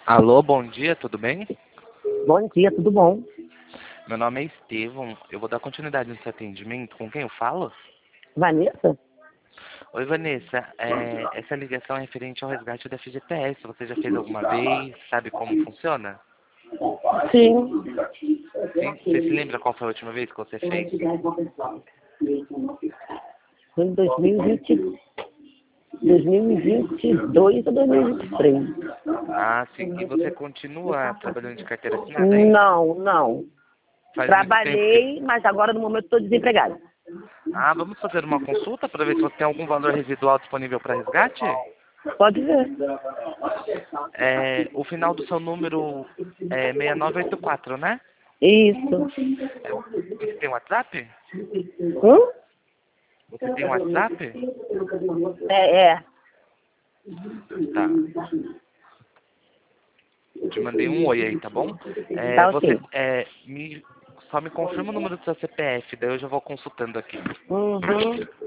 Alô, bom dia, tudo bem? Bom dia, tudo bom? Meu nome é Estevão, eu vou dar continuidade nesse atendimento. Com quem eu falo? Vanessa? Oi, Vanessa, essa ligação é referente ao resgate da FGTS. Você já fez alguma vez? Sabe como funciona? Sim. Sim? Você se lembra qual foi a última vez que você fez? Foi em 2022 ou 2023? Ah, sim. E você continua trabalhando de carteira assinada ainda? Não, não. Faz muito tempo que... Trabalhei, mas agora no momento estou desempregada. Ah, vamos fazer uma consulta para ver se você tem algum valor residual disponível para resgate? Pode ver. O final do seu número é 6984, né? Isso. Você tem WhatsApp? Hum? Você tem WhatsApp? É. Tá. Te mandei um oi aí, tá bom? Tá Você ok. só me confirma o número do seu CPF, daí eu já vou consultando aqui. Uhum.